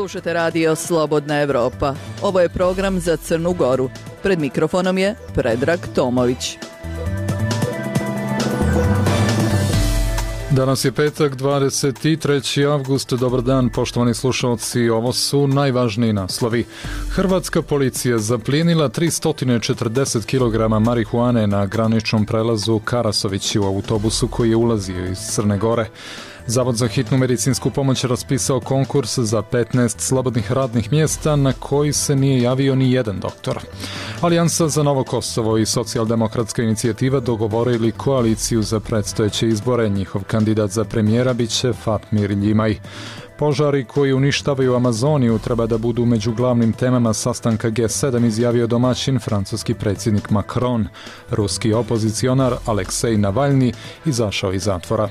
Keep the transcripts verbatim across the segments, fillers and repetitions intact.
Slušate radio Slobodna Evropa. Ovo je program za Crnu Goru. Pred mikrofonom je Predrag Tomović. Danas je petak, dvadeset treći avgust. Dobar dan, poštovani slušalci. Ovo su najvažniji naslovi. Hrvatska policija zaplijenila tristo četrdeset kilograma marihuane na graničnom prelazu Karasovići u autobusu koji je ulazio iz Crne Gore. Zavod za hitnu medicinsku pomoć raspisao konkurs za petnaest slobodnih radnih mjesta na koji se nije javio ni jedan doktor. Alijansa za Novo Kosovo i socijaldemokratska inicijativa dogovorili koaliciju za predstojeće izbore. Njihov kandidat za premijera bit će Fatmir Ljimaj. Požari koji uništavaju Amazoniju treba da budu među glavnim temama sastanka G sedam, izjavio domaćin francuski predsjednik Macron. Ruski opozicionar Aleksej Navalni izašao iz zatvora.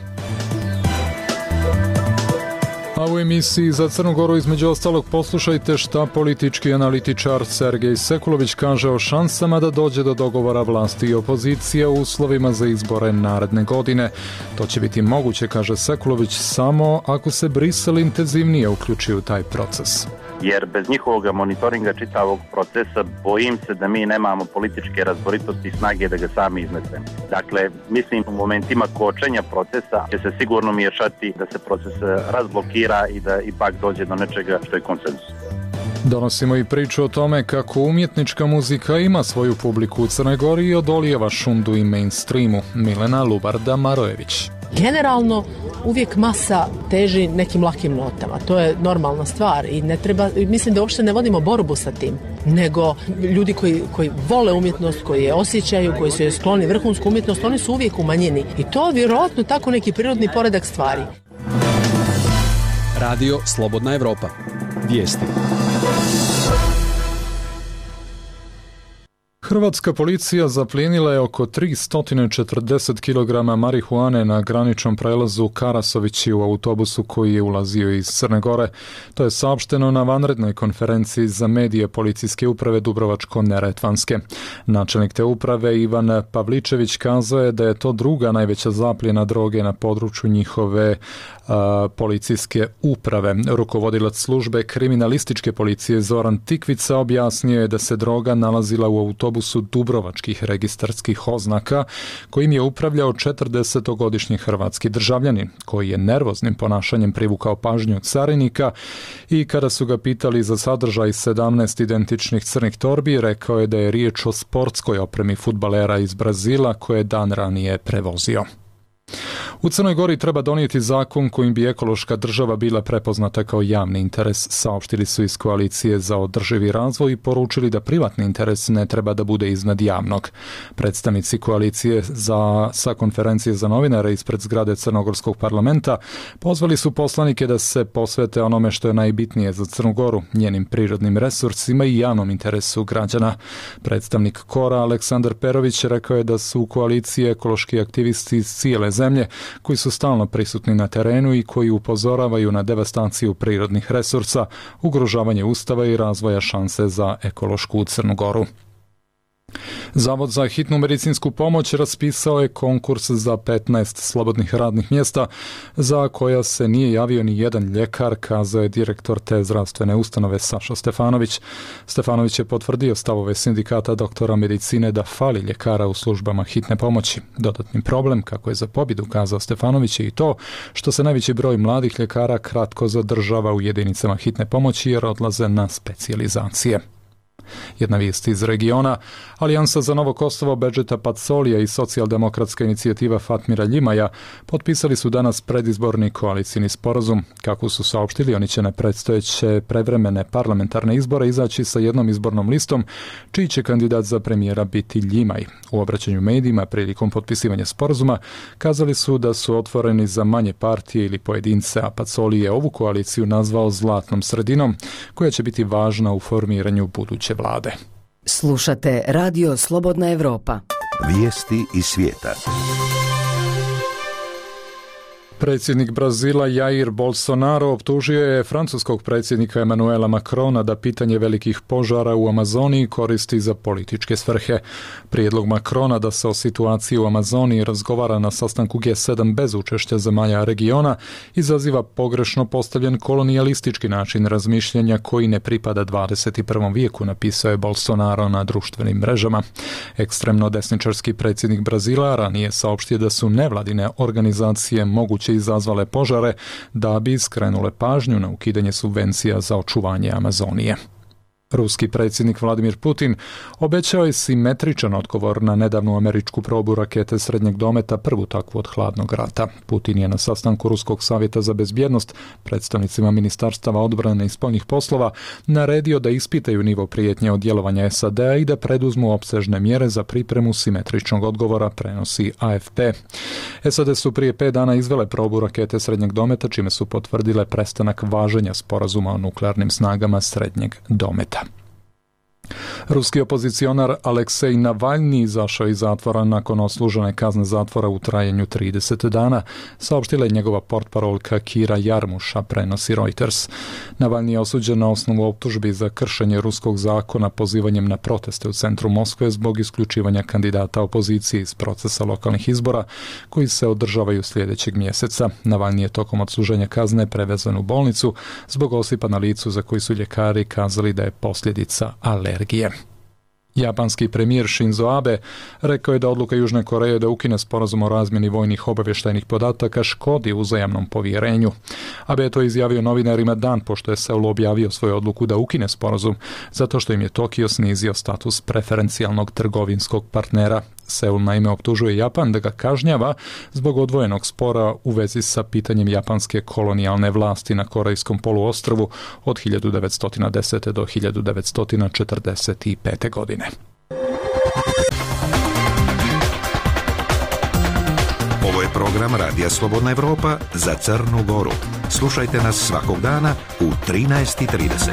A u emisiji za Crnu Goru između ostalog poslušajte šta politički analitičar Sergej Sekulović kaže o šansama da dođe do dogovora vlasti i opozicije u uslovima za izbore naredne godine. To će biti moguće, kaže Sekulović, samo ako se Brisel intenzivnije uključi u taj proces. Jer bez njihovog monitoringa čitavog procesa bojim se da mi nemamo političke razboritosti i snage da ga sami iznesemo. Dakle, mislim u momentima kočenja procesa će se sigurno miješati da se proces razblokira i da ipak dođe do nečega što je konsenzus. Donosimo i priču o tome kako umjetnička muzika ima svoju publiku u Crnoj Gori i odolijeva šundu i mainstreamu. Milena Lubarda-Marojević. Generalno uvijek masa teži nekim lakim notama, to je normalna stvar i ne treba, mislim da uopšte ne vodimo borbu sa tim, nego ljudi koji, koji vole umjetnost, koji je osjećaju, koji su je skloni vrhunsku umjetnost, oni su uvijek u manjini i to je vjerojatno tako neki prirodni poredak stvari. Radio Slobodna Evropa. Vijesti. Hrvatska policija zaplijenila je oko tristo četrdeset kilograma marihuane na graničnom prelazu Karasovići u autobusu koji je ulazio iz Crne Gore. To je saopšteno na vanrednoj konferenciji za medije Policijske uprave Dubrovačko-neretvanske. Načelnik te uprave Ivan Pavličević kazao je da je to druga najveća zapljena droge na području njihove a, policijske uprave. Rukovodilac službe kriminalističke policije Zoran Tikvica objasnio je da se droga nalazila u autobusu su dubrovačkih registarskih oznaka kojim je upravljao četrdesetogodišnji hrvatski državljanin koji je nervoznim ponašanjem privukao pažnju carinika i kada su ga pitali za sadržaj sedamnaest identičnih crnih torbi, rekao je da je riječ o sportskoj opremi fudbalera iz Brazila koje je dan ranije prevozio. U Crnoj Gori treba donijeti zakon kojim bi ekološka država bila prepoznata kao javni interes, saopštili su iz koalicije za održivi razvoj i poručili da privatni interes ne treba da bude iznad javnog. Predstavnici koalicije za, sa konferencije za novinare ispred zgrade Crnogorskog parlamenta pozvali su poslanike da se posvete onome što je najbitnije za Crnu Goru, njenim prirodnim resursima i javnom interesu građana. Predstavnik Kora Aleksandar Perović rekao je da su u koaliciji ekološki aktivisti iz cijele zemlje koji su stalno prisutni na terenu i koji upozoravaju na devastaciju prirodnih resursa, ugrožavanje ustava i razvoja šanse za ekološku Crnu Goru. Zavod za hitnu medicinsku pomoć raspisao je konkurs za petnaest slobodnih radnih mjesta za koja se nije javio ni jedan ljekar, kazao je direktor te zdravstvene ustanove Saša Stefanović. Stefanović je potvrdio stavove sindikata doktora medicine da fali ljekara u službama hitne pomoći. Dodatni problem, kako je za pobjedu kazao Stefanović, je i to što se najveći broj mladih ljekara kratko zadržava u jedinicama hitne pomoći jer odlaze na specijalizacije. Jedna vijest iz regiona. Alijansa za Novo Kosovo Bedžeta Pacolija i socijaldemokratska inicijativa Fatmira Ljimaja potpisali su danas predizborni koalicijni sporazum. Kako su saopštili, oni će na predstojeće prevremene parlamentarne izbore izaći sa jednom izbornom listom, čiji će kandidat za premijera biti Ljimaj. U obraćanju medijima prilikom potpisivanja sporazuma kazali su da su otvoreni za manje partije ili pojedince, a Pacoli je ovu koaliciju nazvao zlatnom sredinom, koja će biti važna u formiranju buduće vlade. Slušate Radio Slobodna Evropa. Vijesti iz svijeta. Predsjednik Brazila Jair Bolsonaro optužio je francuskog predsjednika Emmanuela Macrona da pitanje velikih požara u Amazoniji koristi za političke svrhe. Prijedlog Macrona da se o situaciji u Amazoniji razgovara na sastanku G sedam bez učešća zemalja regiona izaziva pogrešno postavljen kolonijalistički način razmišljanja koji ne pripada dvadeset i prvom vijeku, napisao je Bolsonaro na društvenim mrežama. Ekstremno desničarski predsjednik Brazila ranije saopštio da su nevladine organizacije moguće izazvale požare da bi skrenule pažnju na ukidanje subvencija za očuvanje Amazonije. Ruski predsjednik Vladimir Putin obećao je simetričan odgovor na nedavnu američku probu rakete srednjeg dometa, prvu takvu od hladnog rata. Putin je na sastanku Ruskog savjeta za bezbjednost predstavnicima ministarstava odbrane i spoljnih poslova naredio da ispitaju nivo prijetnje od djelovanja S A D-a i da preduzmu opsežne mjere za pripremu simetričnog odgovora, prenosi A F P. S A D su prije pet dana izvele probu rakete srednjeg dometa, čime su potvrdile prestanak važenja sporazuma o nuklearnim snagama srednjeg dometa. Ruski opozicionar Aleksej Navalni izašao iz zatvora nakon odslužene kazne zatvora u trajanju trideset dana, saopštila je njegova portparolka Kira Jarmuša, prenosi Reuters. Navalni je osuđen na osnovu optužbi za kršenje ruskog zakona pozivanjem na proteste u centru Moskve zbog isključivanja kandidata opozicije iz procesa lokalnih izbora koji se održavaju sljedećeg mjeseca. Navalni je tokom odsluženja kazne prevezan u bolnicu zbog osipa na licu za koji su ljekari kazali da je posljedica alergije. Japanski premijer Shinzo Abe rekao je da odluka Južne Koreje da ukine sporazum o razmjeni vojnih obavještajnih podataka škodi uzajamnom povjerenju. Abe je to izjavio novinarima dan pošto je Seul objavio svoju odluku da ukine sporazum, zato što im je Tokio snizio status preferencijalnog trgovinskog partnera. Seul naime optužuje Japan da ga kažnjava zbog odvojenog spora u vezi sa pitanjem japanske kolonijalne vlasti na Korejskom poluostrvu od hiljadu devetsto desete. do hiljadu devetsto četrdeset pete. godine. Ovo je program Radija Slobodna Evropa za Crnu Goru. Slušajte nas svakog dana u trinaest i trideset.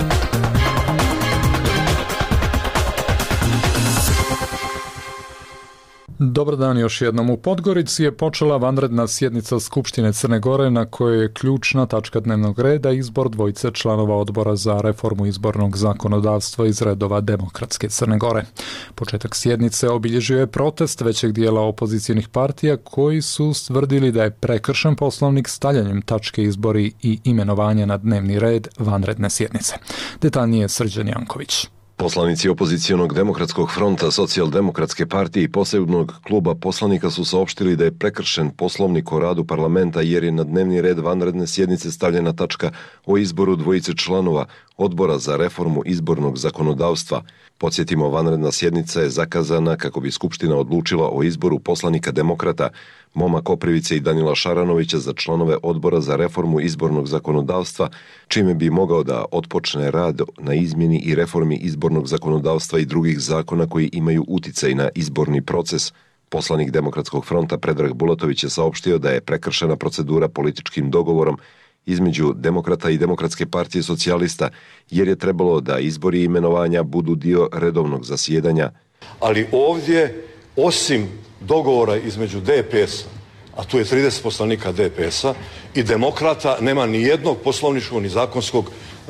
Dobar dan još jednom. U Podgorici je počela vanredna sjednica Skupštine Crne Gore na kojoj je ključna tačka dnevnog reda izbor dvojice članova odbora za reformu izbornog zakonodavstva iz redova Demokratske Crne Gore. Početak sjednice obilježio je protest većeg dijela opozicijnih partija koji su stvrdili da je prekršen poslovnik stavljanjem tačke izbori i imenovanja na dnevni red vanredne sjednice. Detaljnije Srđan Janković. Poslanici opozicijonog demokratskog fronta, socijaldemokratske partije i posebnog kluba poslanika su saopštili da je prekršen poslovnik o radu parlamenta jer je na dnevni red vanredne sjednice stavljena tačka o izboru dvojice članova odbora za reformu izbornog zakonodavstva. Podsjetimo, vanredna sjednica je zakazana kako bi Skupština odlučila o izboru poslanika demokrata Moma Koprivice i Danila Šaranovića za članove odbora za reformu izbornog zakonodavstva, čime bi mogao da otpočne rad na izmjeni i reformi izbornog zakonodavstva i drugih zakona koji imaju uticaj na izborni proces. Poslanik Demokratskog fronta Predrag Bulatović je saopštio da je prekršena procedura političkim dogovorom između Demokrata i Demokratske partije socijalista, jer je trebalo da izbori i imenovanja budu dio redovnog zasjedanja. Ali ovdje, osim dogovora između D P S-a, a tu je trideset poslanika D P S-a, i Demokrata, nema ni jednog poslovničkog ni zakonskog e,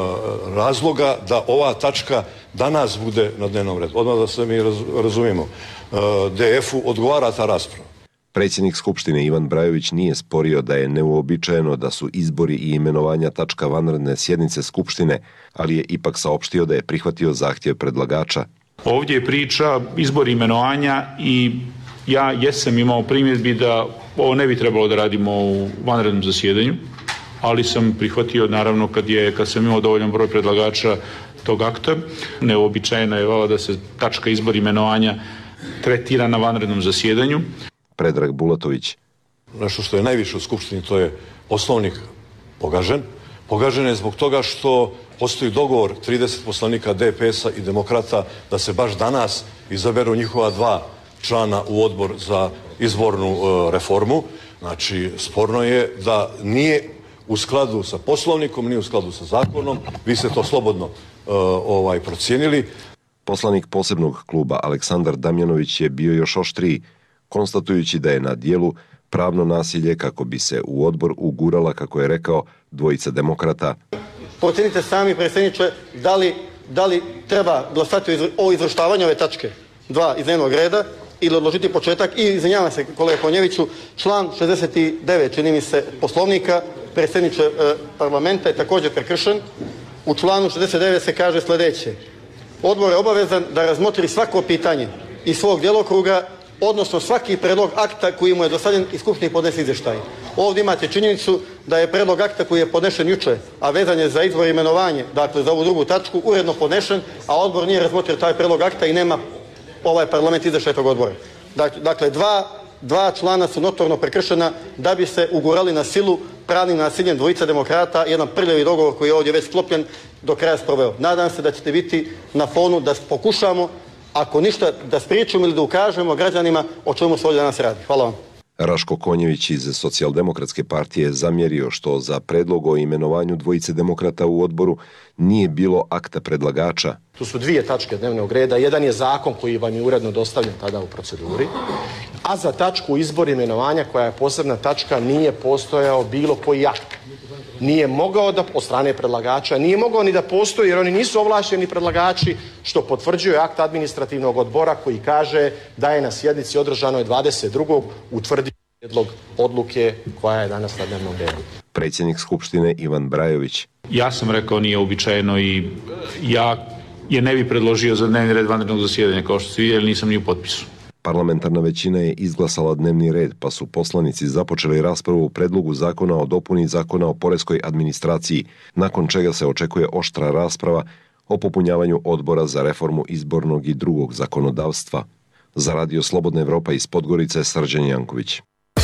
razloga da ova tačka danas bude na dnevnom redu. Odmah da se mi raz, razumijemo. E, D F-u odgovara ta rasprava. Predsjednik Skupštine Ivan Brajović nije sporio da je neuobičajeno da su izbori i imenovanja tačka vanredne sjednice Skupštine, ali je ipak saopštio da je prihvatio zahtjev predlagača. Ovdje je priča izbor imenovanja i ja jesam imao primjedbi da ovo ne bi trebalo da radimo u vanrednom zasjedanju, ali sam prihvatio naravno kad, je, kad sam imao dovoljan broj predlagača tog akta. Neuobičajeno je vala da se tačka izbor imenovanja tretira na vanrednom zasjedanju. Predrag Bulatović. Nešto što je najviše u Skupštini, to je poslovnik pogažen. Pogažen je zbog toga što postoji dogovor trideset poslanika D P S-a i Demokrata da se baš danas izaberu njihova dva člana u odbor za izbornu e, reformu. Znači, sporno je da nije u skladu sa poslovnikom, nije u skladu sa zakonom. Vi ste to slobodno e, ovaj procijenili. Poslanik posebnog kluba Aleksandar Damjanović je bio još oštriji, konstatujući da je na dijelu pravno nasilje kako bi se u odbor ugurala, kako je rekao, dvojica demokrata. Procenite sami, predsjedniče, da li, da li treba glasati o izvrštavanju ove tačke dva iz dnevnog reda ili odložiti početak. I izvinjavam se kolega Konjeviću, član šezdeset devet čini mi se Poslovnika, predsjedniče e, parlamenta je također prekršen. U članu šezdeset devet se kaže sljedeće: odbor je obavezan da razmotri svako pitanje iz svog djelokruga, odnosno svaki predlog akta koji mu je dostavljen i skupštini podnese izvještaj. Ovdje imate činjenicu da je predlog akta koji je podnešen jučer, a vezan je za izbor i imenovanje, dakle za ovu drugu tačku, uredno podnešen, a odbor nije razmotrio taj predlog akta i nema ovaj parlament izvještaj tog odbora. Dakle, dva, dva člana su notorno prekršena da bi se ugurali na silu pravnim nasiljem dvojica demokrata, jedan prljavi dogovor koji je ovdje već sklopljen do kraja sproveo. Nadam se da ćete biti na fonu da pokušamo, ako ništa, da spriječimo ili da ukažemo građanima o čemu se ovdje danas radi. Hvala vam. Raško Konjević iz Socijaldemokratske partije zamjerio što za predlog o imenovanju dvojice demokrata u odboru nije bilo akta predlagača. Tu su dvije tačke dnevnog reda. Jedan je zakon koji vam je uredno dostavljen tada u proceduri, a za tačku izbor imenovanja, koja je posebna tačka, nije postojao bilo koji akt. Nije mogao da, od strane predlagača, nije mogao ni da postoji jer oni nisu ovlašteni predlagači, što potvrđuje akt administrativnog odbora koji kaže da je na sjednici održanoj dvadeset drugog utvrdio prijedlog odluke koja je danas na dnevnom redu. Predsjednik Skupštine Ivan Brajović. Ja sam rekao nije uobičajeno i ja je ne bi predložio za dnevni red vanrednog zasjedanja, kao što ste vidjeli, nisam ni u potpisu. Parlamentarna većina je izglasala dnevni red, pa su poslanici započeli raspravu o predlogu zakona o dopuni zakona o poreskoj administraciji, nakon čega se očekuje oštra rasprava o popunjavanju odbora za reformu izbornog i drugog zakonodavstva. Za Radio Slobodna Evropa iz Podgorice, Srđan Janković.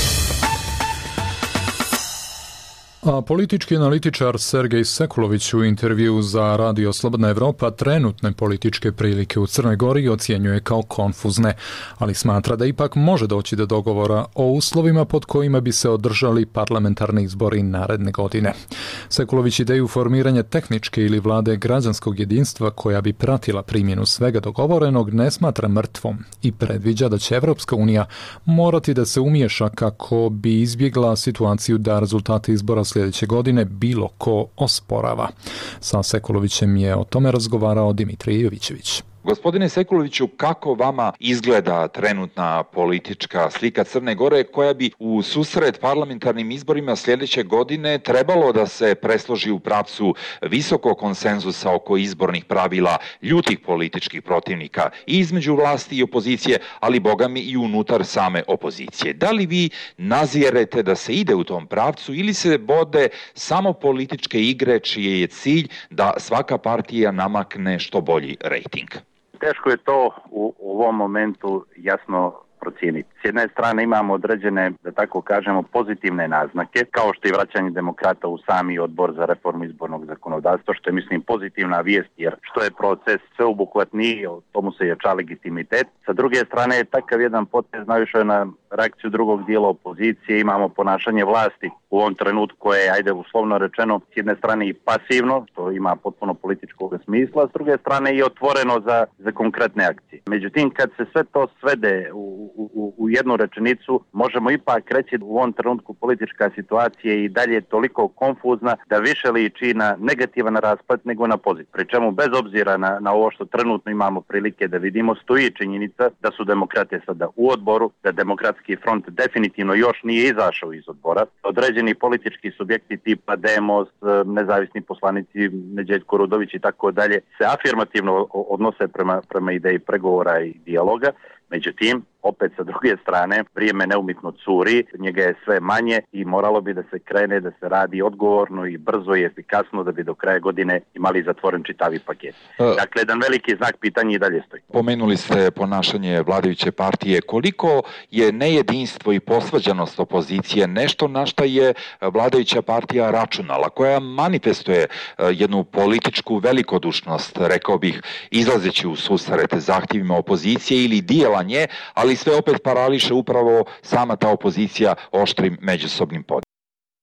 A politički analitičar Sergej Sekulović u intervju za Radio Slobodna Evropa trenutne političke prilike u Crnoj Gori ocjenjuje kao konfuzne, ali smatra da ipak može doći do dogovora o uslovima pod kojima bi se održali parlamentarni izbori naredne godine. Sekulović ideju formiranja tehničke ili vlade građanskog jedinstva koja bi pratila primjenu svega dogovorenog ne smatra mrtvom i predviđa da će Evropska unija morati da se umiješa kako bi izbjegla situaciju da rezultate izbora sljedeće godine bilo ko osporava. Sa Sekulovićem je o tome razgovarao Dimitrij Jovićević. Gospodine Sekuloviću, kako vama izgleda trenutna politička slika Crne Gore koja bi u susret parlamentarnim izborima sljedeće godine trebalo da se presloži u pravcu visokog konsenzusa oko izbornih pravila ljutih političkih protivnika i između vlasti i opozicije, ali bogami i unutar same opozicije? Da li vi nazirete da se ide u tom pravcu ili se vode samo političke igre čiji je cilj da svaka partija namakne što bolji rejting? Teško je to u, u ovom momentu jasno procijeniti. S jedne strane imamo određene, da tako kažemo, pozitivne naznake, kao što je vraćanje demokrata u sami odbor za reformu izbornog zakonodavstva, što je, mislim, pozitivna vijest, jer što je proces sveobuhvatniji, tomu se jača legitimitet. Sa druge strane je takav jedan potez naišao na reakciju drugog dijela opozicije, imamo ponašanje vlasti u ovom trenutku koje je, ajde uslovno rečeno, s jedne strane i pasivno, što ima potpuno političkog smisla, s druge strane i otvoreno za, za konkretne akcije. Međutim, kad se sve to svede u, u, u jednu rečenicu, možemo ipak reći da u ovom trenutku politička situacija je i dalje toliko konfuzna da više liči na negativan rasplet nego na pozitiv. Pri čemu, bez obzira na, na ovo što trenutno imamo prilike da vidimo, stoji činjenica da su demokrate sada u odboru, da Demokratski front definitivno još nije izašao iz odbora. Određeni politički subjekti tipa Demos, nezavisni poslanici, Neđeljko Rudović i tako dalje se afirmativno odnose prema, prema ideji pregovora i dijaloga. Međutim, opet sa druge strane, vrijeme neumitno curi, njega je sve manje i moralo bi da se krene, da se radi odgovorno i brzo i efikasno da bi do kraja godine imali zatvoren čitavi paket. Dakle, jedan veliki znak pitanja i dalje stoji. Pomenuli ste ponašanje vladajuće partije. Koliko je nejedinstvo i posvađanost opozicije nešto na šta je vladajuća partija računala, koja manifestuje jednu političku velikodušnost, rekao bih, izlazeći u susret zahtjevima opozicije ili dijela nje, ali sve opet parališe upravo sama ta opozicija oštrim međusobnim podjelama.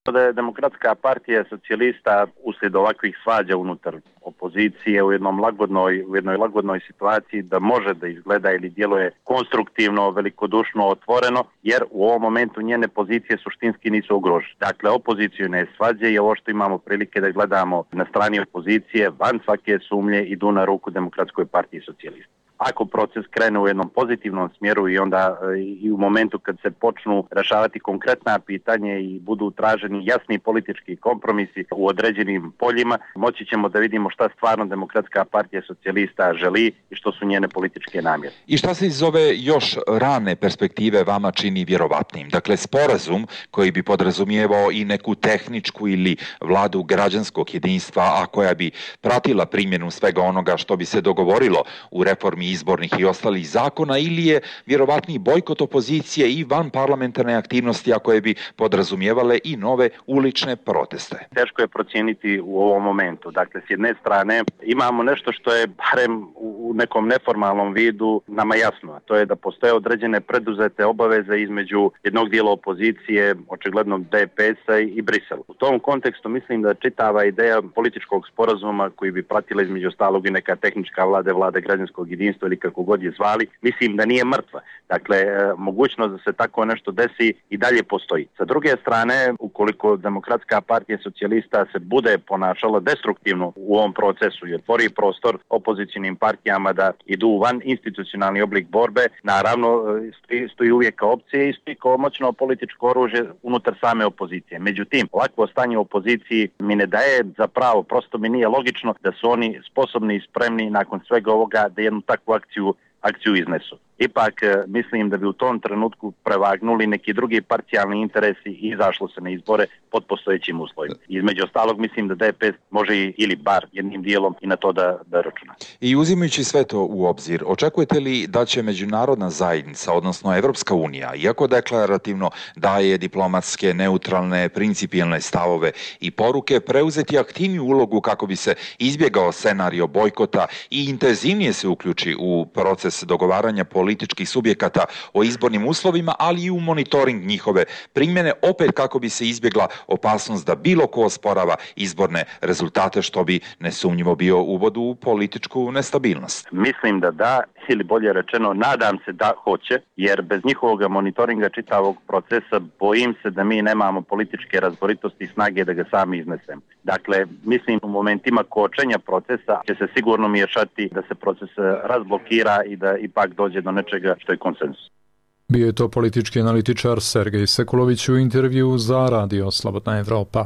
Da je Demokratska partija socijalista uslijed ovakvih svađa unutar opozicije u jednom lagodnoj, u jednoj lagodnoj situaciji da može da izgleda ili djeluje konstruktivno, velikodušno, otvoreno, jer u ovom momentu njene pozicije suštinski nisu ugrožene. Dakle, opozicijone svađe i ovo što imamo prilike da gledamo na strani opozicije van svake sumnje idu na ruku Demokratskoj partiji socijalista. Ako proces krene u jednom pozitivnom smjeru i onda i u momentu kad se počnu rešavati konkretna pitanja i budu traženi jasni politički kompromisi u određenim poljima, moći ćemo da vidimo šta stvarno Demokratska partija socijalista želi i što su njene političke namjere. I šta se iz ove još rane perspektive vama čini vjerovatnim? Dakle, sporazum koji bi podrazumijevao i neku tehničku ili vladu građanskog jedinstva, a koja bi pratila primjenu svega onoga što bi se dogovorilo u reformi izbornih i ostalih zakona, ili je vjerovatniji bojkot opozicije i van parlamentarne aktivnosti, a koje bi podrazumijevale i nove ulične proteste? Teško je procijeniti u ovom momentu. Dakle, s jedne strane imamo nešto što je barem u nekom neformalnom vidu nama jasno, a to je da postoje određene preduzete obaveze između jednog dijela opozicije, očigledno D P S-a i Brisela. U tom kontekstu mislim da čitava ideja političkog sporazuma koji bi pratila između ostalog i neka tehnička vlade, vlade građanskog jedinstva ili kako god je zvali, mislim da nije mrtva. Dakle, mogućnost da se tako nešto desi i dalje postoji. Sa druge strane, ukoliko Demokratska partija socijalista se bude ponašala destruktivno u ovom procesu i otvori prostor opozicionim partijama da idu u van institucionalni oblik borbe, naravno stoji, stoji uvijek kao opcije i stoji kao moćno političko oružje unutar same opozicije. Međutim, ovakvo stanje u opoziciji mi ne daje za pravo, prosto mi nije logično da su oni sposobni i spremni nakon svega ovoga da jednu takvu akciju, akciju iznesu. Ipak mislim da bi u tom trenutku prevagnuli neki drugi parcijalni interesi i izašlo se na izbore pod postojećim uslovima. Između ostalog mislim da D P S može ili bar jednim dijelom i na to da, da računa. I uzimajući sve to u obzir, očekujete li da će međunarodna zajednica, odnosno Evropska unija, iako deklarativno daje diplomatske, neutralne, principijelne stavove i poruke, preuzeti aktivniju ulogu kako bi se izbjegao scenario bojkota i intenzivnije se uključi u proces dogovaranja političkih subjekata o izbornim uslovima, ali i u monitoring njihove primjene, opet kako bi se izbjegla opasnost da bilo ko osporava izborne rezultate, što bi nesumnjivo bio uvod u političku nestabilnost? Mislim da da, ili bolje rečeno, nadam se da hoće, jer bez njihovog monitoringa čitavog procesa bojim se da mi nemamo političke razboritosti i snage da ga sami iznesemo. Dakle, mislim u momentima kočenja procesa će se sigurno miješati da se proces razblokira i da ipak dođe do nečega što je konsenzus. Bio je to politički analitičar Sergej Sekulović u intervju za Radio Slobodna Evropa.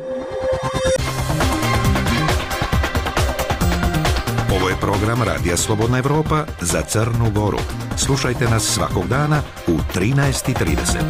Ovo je program Radija Slobodna Evropa za Crnu Goru. Slušajte nas svakog dana u trinaest i trideset.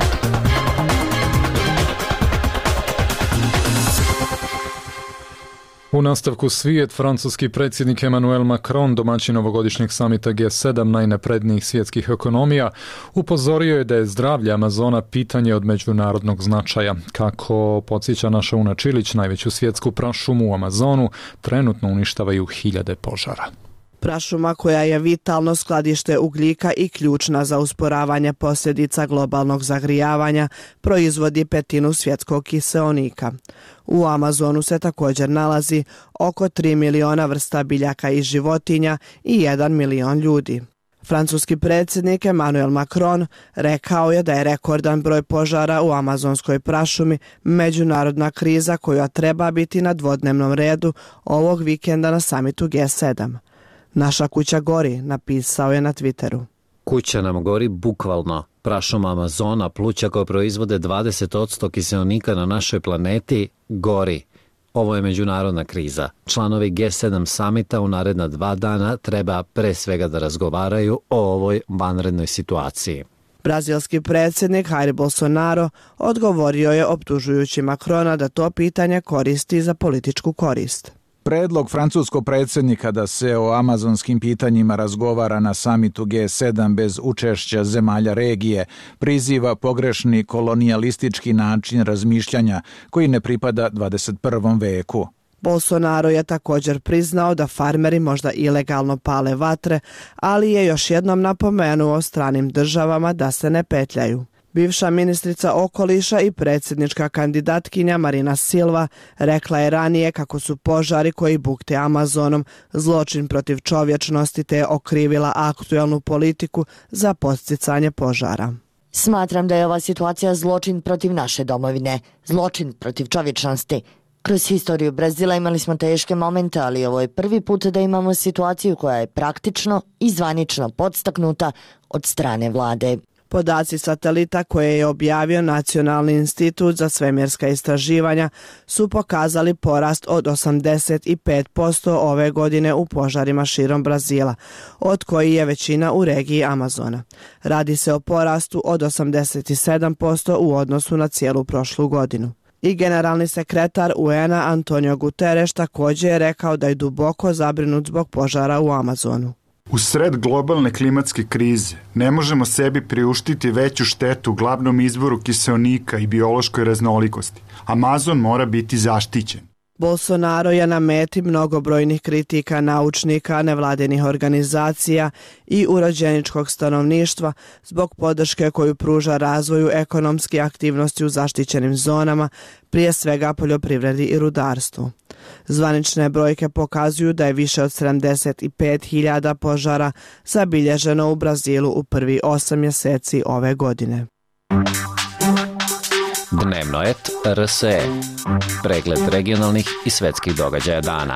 U nastavku svijet, francuski predsjednik Emmanuel Macron, domaćin ovogodišnjeg samita G sedam najnaprednijih svjetskih ekonomija, upozorio je da je zdravlje Amazona pitanje od međunarodnog značaja. Kako podsjeća naša Una Čilić, najveću svjetsku prašumu u Amazonu trenutno uništavaju hiljade požara. Prašuma koja je vitalno skladište ugljika i ključna za usporavanje posljedica globalnog zagrijavanja, proizvodi petinu svjetskog kiseonika. U Amazonu se također nalazi oko tri miliona vrsta biljaka i životinja i jedan milion ljudi. Francuski predsjednik Emmanuel Macron rekao je da je rekordan broj požara u amazonskoj prašumi međunarodna kriza koja treba biti na dvodnevnom redu ovog vikenda na samitu G sedam. Naša kuća gori, napisao je na Twitteru. Kuća nam gori bukvalno. Prašuma Amazona, pluća koje proizvode dvadeset posto kiseonika na našoj planeti, gori. Ovo je međunarodna kriza. Članovi G sedam samita u naredna dva dana treba pre svega da razgovaraju o ovoj vanrednoj situaciji. Brazilski predsjednik Jair Bolsonaro odgovorio je optužujući Macrona da to pitanje koristi za političku korist. Predlog francuskog predsjednika da se o amazonskim pitanjima razgovara na samitu G sedam bez učešća zemalja regije priziva pogrešni kolonijalistički način razmišljanja koji ne pripada dvadeset prvom veku. Bolsonaro je također priznao da farmeri možda ilegalno pale vatre, ali je još jednom napomenuo stranim državama da se ne petljaju. Bivša ministrica okoliša i predsjednička kandidatkinja Marina Silva rekla je ranije kako su požari koji bukte Amazonom zločin protiv čovječnosti te je okrivila aktualnu politiku za podsticanje požara. Smatram da je ova situacija zločin protiv naše domovine, zločin protiv čovječnosti. Kroz historiju Brazila imali smo teške momente, ali ovo je prvi put da imamo situaciju koja je praktično i zvanično podstaknuta od strane vlade. Podaci satelita koje je objavio Nacionalni institut za svemirska istraživanja su pokazali porast od osamdeset pet posto ove godine u požarima širom Brazila, od koji je većina u regiji Amazona. Radi se o porastu od osamdeset sedam posto u odnosu na cijelu prošlu godinu. I generalni sekretar U N A Antonio Guterres također je rekao da je duboko zabrinut zbog požara u Amazonu. U sred globalne klimatske krize ne možemo sebi priuštiti veću štetu u glavnom izvoru kiseonika i biološkoj raznolikosti. Amazon mora biti zaštićen. Bolsonaro je na meti mnogobrojnih kritika naučnika, nevladinih organizacija i urođeničkog stanovništva zbog podrške koju pruža razvoju ekonomske aktivnosti u zaštićenim zonama, prije svega poljoprivredi i rudarstvu. Zvanične brojke pokazuju da je više od sedamdeset pet hiljada požara zabilježeno u Brazilu u prvi osam mjeseci ove godine. Dnevnoet R S E. Pregled regionalnih i svetskih događaja dana.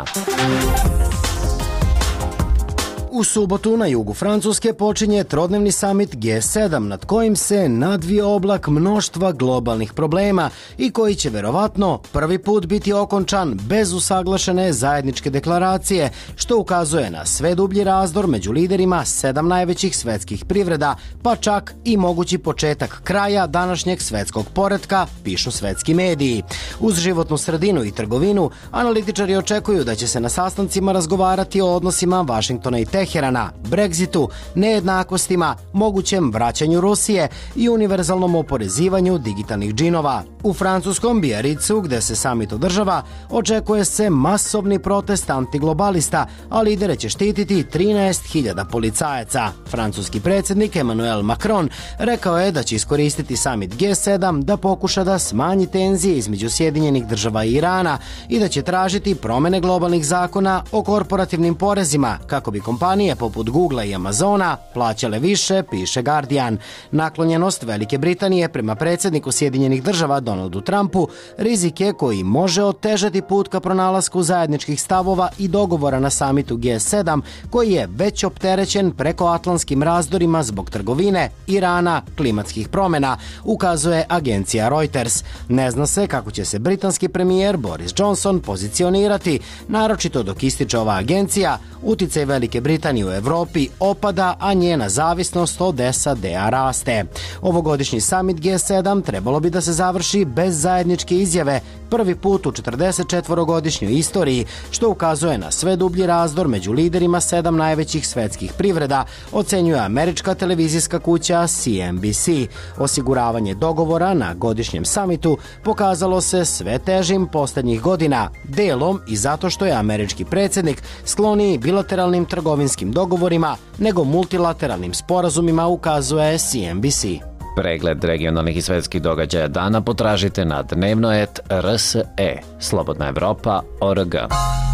U subotu na jugu Francuske počinje trodnevni samit G sedam nad kojim se nadvio oblak mnoštva globalnih problema i koji će verovatno prvi put biti okončan bez usaglašene zajedničke deklaracije, što ukazuje na sve dublji razdor među liderima sedam najvećih svetskih privreda, pa čak i mogući početak kraja današnjeg svetskog poretka, pišu svetski mediji. Uz životnu sredinu i trgovinu, analitičari očekuju da će se na sastancima razgovarati o odnosima Vašingtona i Teherana, Brexitu, nejednakostima, mogućem vraćanju Rusije i univerzalnom oporezivanju digitalnih džinova. U francuskom Biarritzu, gde se samit održava, očekuje se masovni protest antiglobalista, a lidere će štititi trinaest hiljada policajaca. Francuski predsjednik Emmanuel Macron rekao je da će iskoristiti samit G sedam da pokuša da smanji tenzije između Sjedinjenih država i Irana i da će tražiti promene globalnih zakona o korporativnim porezima kako bi kompanije poput Googlea i Amazona plaćale više, piše Guardian. Naklonjenost Velike Britanije prema predsjedniku Sjedinjenih država Donaldu Trumpu rizik je koji može otežati put ka pronalasku zajedničkih stavova i dogovora na samitu G sedam, koji je već opterećen prekoatlantskim razdorima zbog trgovine, Irana, klimatskih promjena, ukazuje agencija Reuters. Ne zna se kako će se britanski premijer Boris Johnson pozicionirati, naročito dok ističe ova agencija, uticaj Velike Britanije u Evropi opada, a njena zavisnost od S A D-a raste. Ovogodišnji summit G sedam trebalo bi da se završi bez zajedničke izjave, prvi put u četrdesetčetvorogodišnjoj istoriji, što ukazuje na sve dublji razdor među liderima sedam najvećih svetskih privreda, ocenjuje američka televizijska kuća C N B C. Osiguravanje dogovora na godišnjem samitu pokazalo se sve težim posljednjih godina, delom i zato što je američki predsjednik skloniji bilateralnim trgovinskim dogovorima nego multilateralnim sporazumima, ukazuje C N B C. Pregled regionalnih i svetskih događaja dana potražite na dnevnoet R S E. Slobodna Evropa O R G.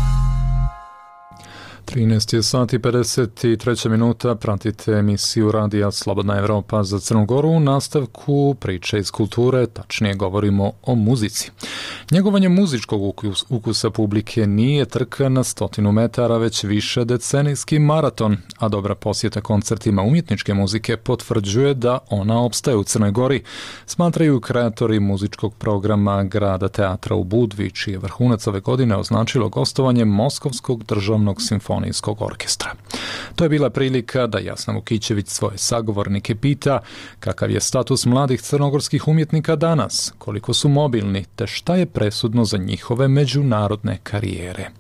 trinaest je sati pedeset tri minuta, pratite emisiju radija Slobodna Evropa za Crnu Goru. U nastavku priče iz kulture, tačnije govorimo o muzici. Njegovanje muzičkog ukus, ukusa publike nije trka na stotinu metara, već više decenijski maraton, a dobra posjeta koncertima umjetničke muzike potvrđuje da ona opstaje u Crnoj Gori, smatraju kreatori muzičkog programa Grada teatra u Budvi, čiji je vrhunac ove godine označilo gostovanje Moskovskog državnog simfonijskog orkestra. To je bila prilika da Jasna Vukićević svoje sagovornike pita kakav je status mladih crnogorskih umjetnika danas, koliko su mobilni, te šta je presudno za njihove međunarodne karijere.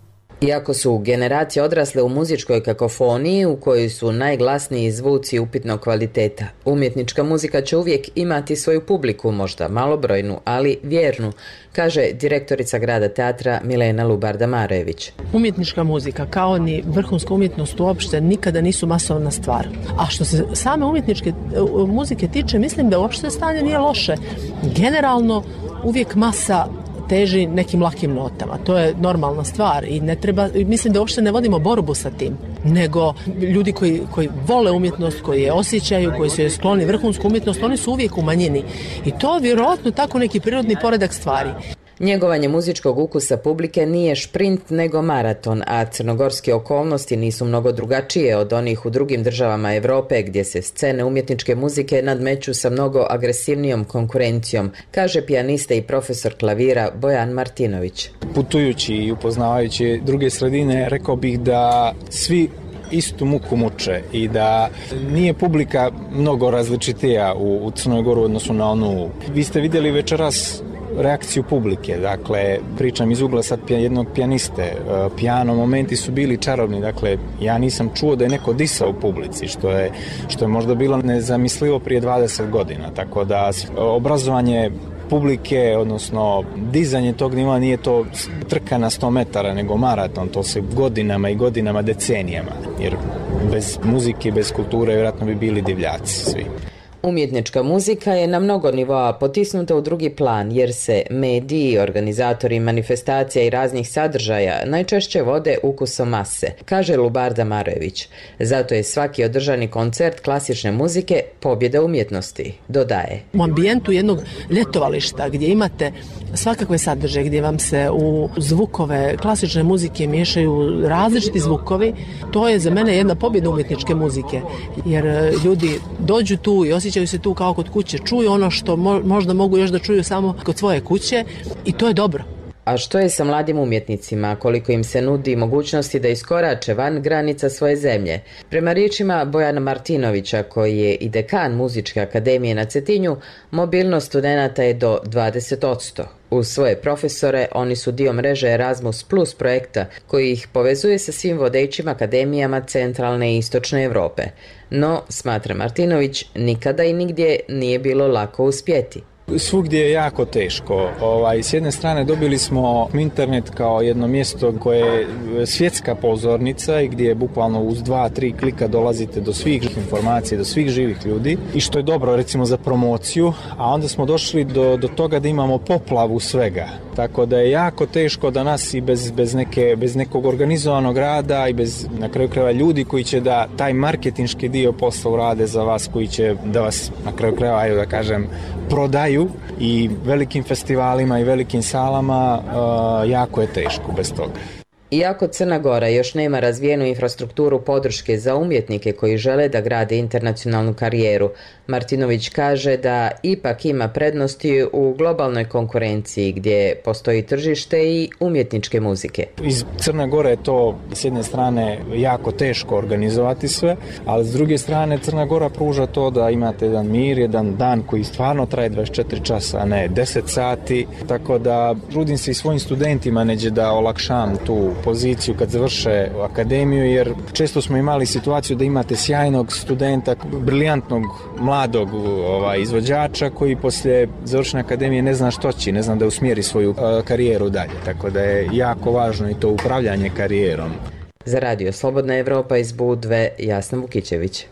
Iako su generacije odrasle u muzičkoj kakofoniji u kojoj su najglasniji zvuci upitnog kvaliteta, umjetnička muzika će uvijek imati svoju publiku, možda malobrojnu, ali vjernu, kaže direktorica Grada teatra Milena Lubarda-Marojević. Umjetnička muzika, kao ni vrhunska umjetnost uopšte, nikada nisu masovna stvar. A što se same umjetničke muzike tiče, mislim da uopšte stanje nije loše. Generalno, uvijek masa teži nekim lakim notama. To je normalna stvar i ne treba, mislim da uopšte ne vodimo borbu sa tim, nego ljudi koji, koji vole umjetnost, koji je osjećaju, koji su je skloni vrhunsku umjetnost, oni su uvijek u manjini. I to je vjerojatno tako neki prirodni poredak stvari. Njegovanje muzičkog ukusa publike nije šprint nego maraton, a crnogorske okolnosti nisu mnogo drugačije od onih u drugim državama Europe gdje se scene umjetničke muzike nadmeću sa mnogo agresivnijom konkurencijom, kaže pijanista i profesor klavira Bojan Martinović. Putujući i upoznavajući druge sredine, rekao bih da svi istu muku muče i da nije publika mnogo različitija u, u Crnoj Goru odnosu na onu. Vi ste vidjeli večeras reakciju publike, dakle pričam iz ugla sad jednog pijaniste, pijano momenti su bili čarobni, dakle ja nisam čuo da je neko disao u publici, što je, što je možda bilo nezamislivo prije dvadeset godina, tako da obrazovanje publike, odnosno dizanje tog nivoa nije to trka na sto metara, nego maraton, to se godinama i godinama, decenijama, jer bez muzike, bez kulture vjerojatno bi bili divljaci svi. Umjetnička muzika je na mnogo nivoa potisnuta u drugi plan jer se mediji, organizatori manifestacija i raznih sadržaja najčešće vode ukusom mase, kaže Lubarda-Marojević. Zato je svaki održani koncert klasične muzike pobjeda umjetnosti, dodaje. U ambijentu jednog ljetovališta gdje imate svakakve sadržaje, gdje vam se u zvukove klasične muzike miješaju različiti zvukovi, to je za mene jedna pobjeda umjetničke muzike, jer ljudi dođu tu i osjećaju se tu kao kod kuće, čuju ono što mo- možda mogu još da čuju samo kod svoje kuće i to je dobro. A što je sa mladim umjetnicima, koliko im se nudi mogućnosti da iskorače van granica svoje zemlje? Prema riječima Bojana Martinovića, koji je i dekan Muzičke akademije na Cetinju, mobilnost studenata je do dvadeset posto. Uz svoje profesore, oni su dio mreže Erasmus Plus projekta, koji ih povezuje sa svim vodećim akademijama centralne i istočne Europe. No, smatra Martinović, nikada i nigdje nije bilo lako uspjeti. Svugdje je jako teško. Ovaj, s jedne strane dobili smo internet kao jedno mjesto koje je svjetska pozornica i gdje bukvalno uz dva, tri klika dolazite do svih informacija, do svih živih ljudi i što je dobro recimo za promociju, a onda smo došli do, do toga da imamo poplavu svega. Tako da je jako teško da nas i bez, bez, neke, bez nekog organizovanog rada i bez na kraju krajeva ljudi koji će da taj marketinški dio posla urade za vas, koji će da vas na kraju krajeva, ajde da kažem, prodaju i velikim festivalima i velikim salama, uh, jako je teško bez toga. Iako Crna Gora još nema razvijenu infrastrukturu podrške za umjetnike koji žele da grade internacionalnu karijeru, Martinović kaže da ipak ima prednosti u globalnoj konkurenciji gdje postoji tržište i umjetničke muzike. Iz Crne Gore je to s jedne strane jako teško organizovati sve, ali s druge strane Crna Gora pruža to da imate jedan mir, jedan dan koji stvarno traje dvadeset četiri časa, a ne deset sati, tako da trudim se i svojim studentima neđe da olakšam tu poziciju kad završe akademiju, jer često smo imali situaciju da imate sjajnog studenta, briljantnog mladog ovaj, izvođača koji poslije završene akademije ne zna što će, ne zna da usmjeri svoju uh, karijeru dalje, tako da je jako važno i to upravljanje karijerom. Za Radio Slobodna Evropa iz Budve, Jasna Vukićević.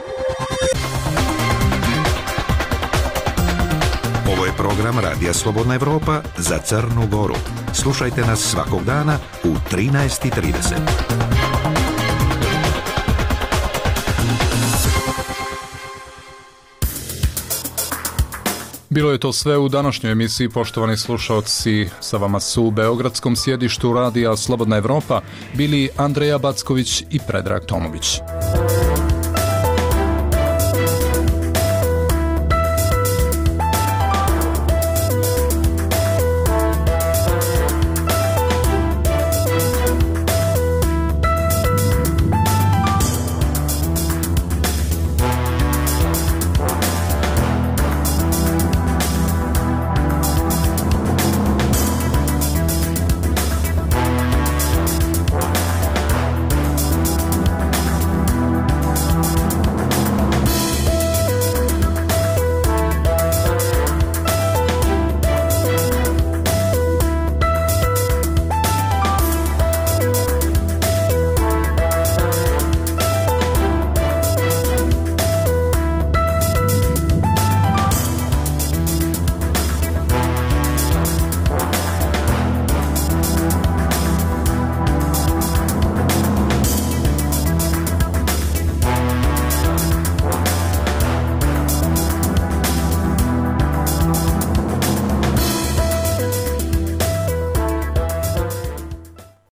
Ovo je program Radija Slobodna Evropa za Crnu Goru. Slušajte nas svakog dana u trinaest i trideset. Bilo je to sve u današnjoj emisiji, poštovani slušalci. Sa vama su u beogradskom sjedištu Radija Slobodna Evropa bili Andreja Backović i Predrag Tomović.